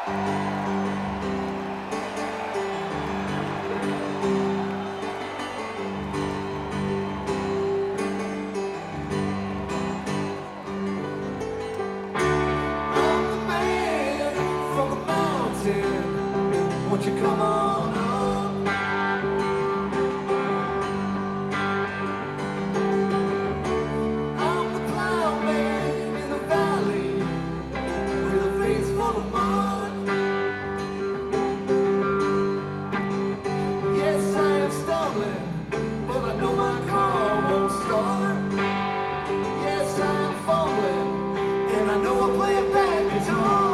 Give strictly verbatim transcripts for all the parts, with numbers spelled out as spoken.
Won't you come on up? I'm the clown man in the valley with a face full of mud. Yes, I am stumbling, but I know my car won't start. Yes, I am fumbling, and I know I play a bad guitar.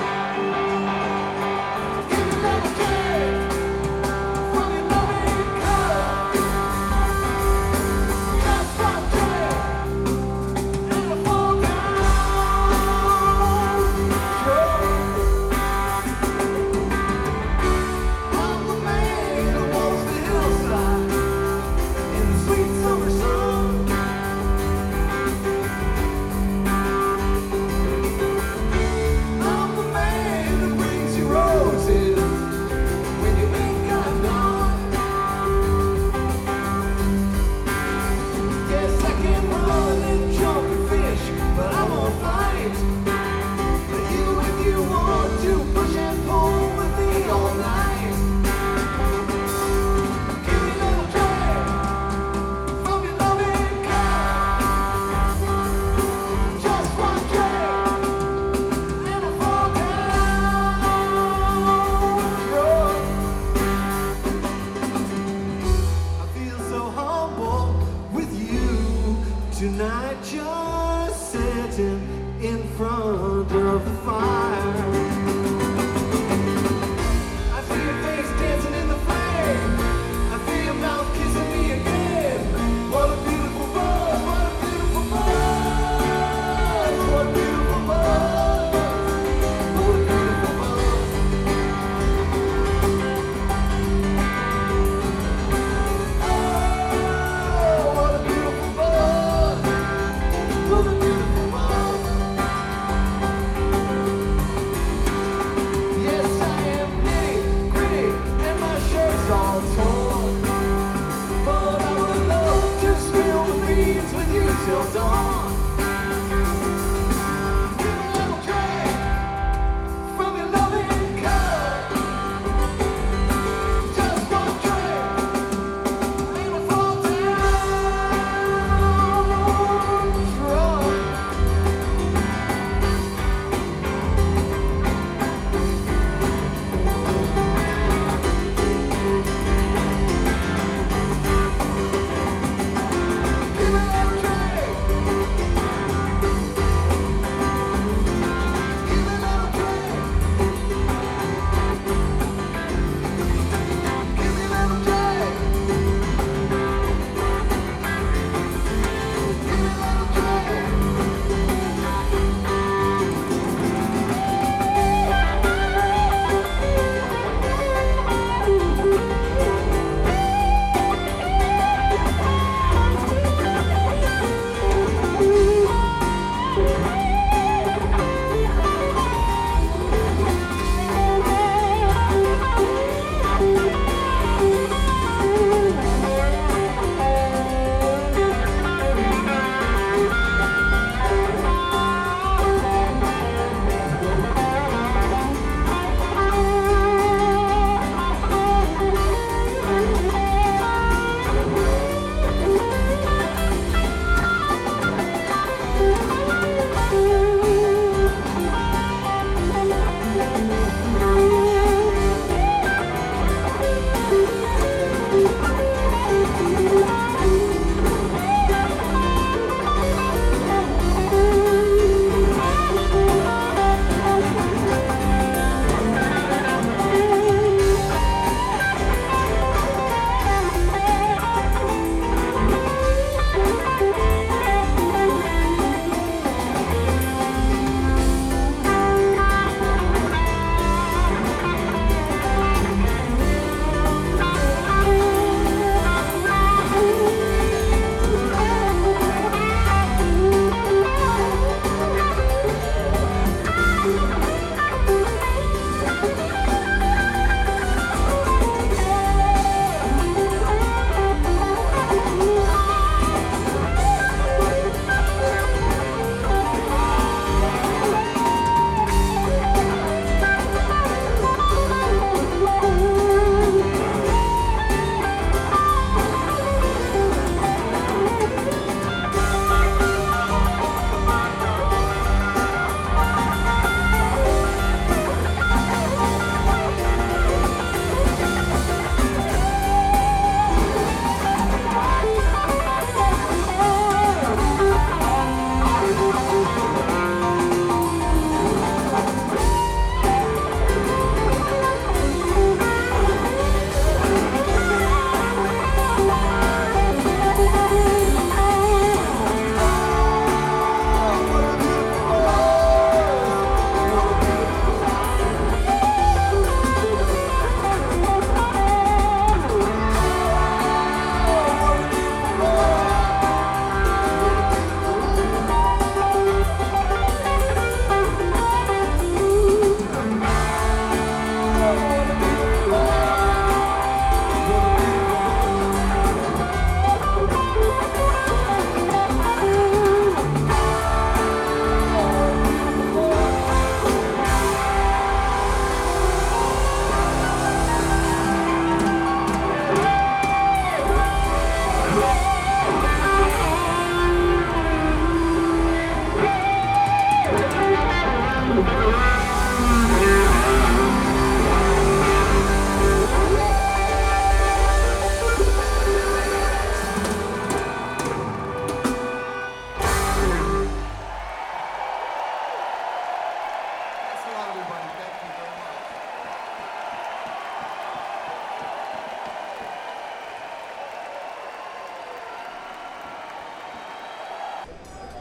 Tonight, just sitting in front of the fire. I see your face dancing in the flame. I feel your mouth kissing me again. What a beautiful buzz, what a beautiful buzz, what a beautiful buzz, what a beautiful buzz. Oh, what a beautiful buzz. What a beautiful buzz.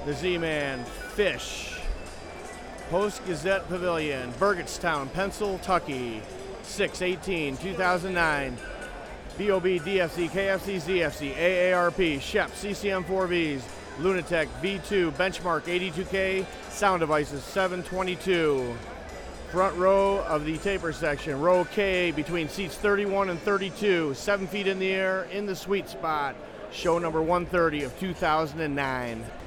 the Z-Man, Fish. Post-Gazette Pavilion, Burgettstown, Pennsylvania, six eighteen two thousand nine. B O B, D F C, K F C, Z F C, A A R P, Shep, C C M four Vs, Lunatech, V two, Benchmark eighty-two K, Sound Devices seven twenty-two. Front row of the taper section, row K between seats thirty-one and thirty-two, seven feet in the air, in the sweet spot. Show number one thirty of two thousand nine.